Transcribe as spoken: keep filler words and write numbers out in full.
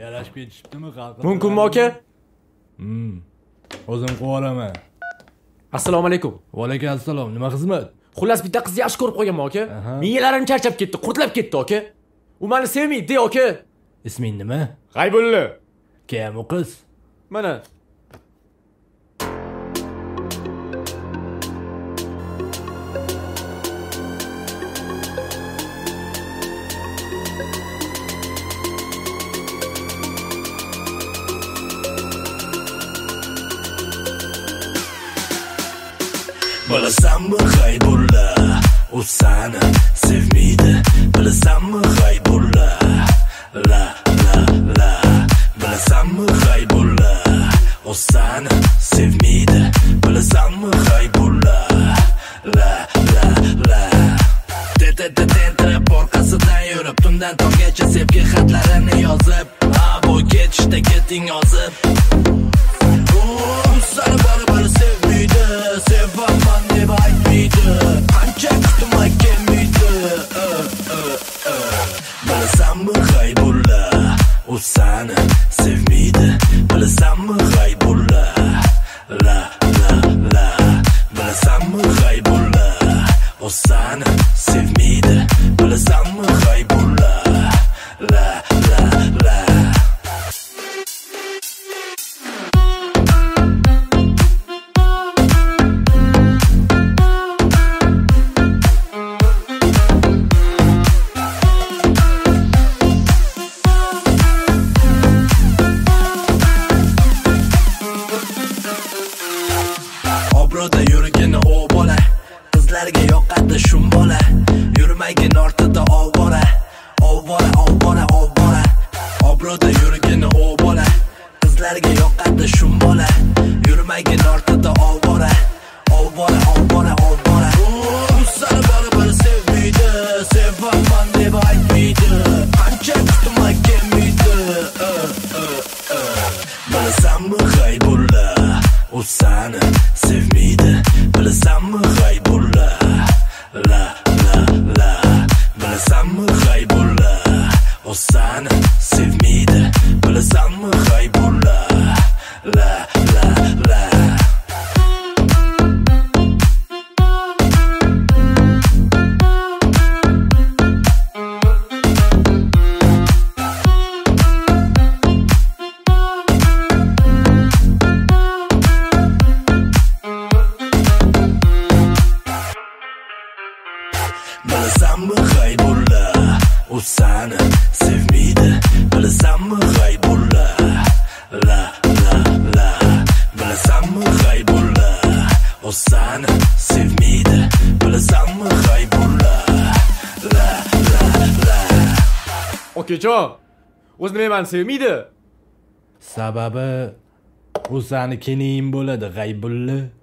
Yarashib ketishibdimi xalqim? Mumkinmi aka? Hmm. O'zim qo'yolaman. Assalomu alaykum. Va alaykum assalom. Nima xizmat? Xullas bitta qizni yaxshi ko'rib qo'yganman aka. Miyalarim charchab ketdi, qurtlab ketdi aka. U meni sevmaydi aka. Isming nima? G'aybulla. Kim u qiz? Mana. Bilasanmi G'aybulla, u seni sevmaydi. Bilasanmi G'aybulla, la la la. Bilasanmi G'aybulla, u seni sevmaydi. Bilasanmi G'aybulla, la la la. Tete tentirab orqasidan yurib, tundan tonggacha sevgi xatlarini yozib, ha bu ketishda keting yozib. U seni baribir sevmaydi, sevaman deb aytmaydi. Qancha kutmay kelmaydi. Bilasanmi G'aybulla, u seni sevmaydi. Bilasanmi G'aybulla, la la la. Bilasanmi G'aybulla, u seni sevmaydi. Bilasanmi G'aybulla, la la la. Obro'da yurgin o bola, qizlarga yoqadi shum bola. Yurmagin ortida ovora, ovora, ovora, ovora. Obro'da yurgin o bola, qizlarga yoqadi shum bola. Yurmagin ortida ovora, ovora, ovora, ovora. U seni baribir sevmaydi, sevaman deb aytmaydi. Qancha kutmay kelmaydi. Bilasanmi G'aybulla, u seni sevmaydi. Bilasanmi G'aybulla, la la la. Bilasanmi G'aybulla, u seni sevmaydi. Bilasanmi G'aybulla, la la la. Bilasanmi G'aybulla, u seni sevmaydi. Bilasanmi G'aybulla, la la la. Bilasanmi G'aybulla, u seni sevmaydi. Bilasanmi G'aybulla, la la la. Okajon, o'zi nima meni sevmaydi? Sababi u seni keling bo'ladi G'aybulla.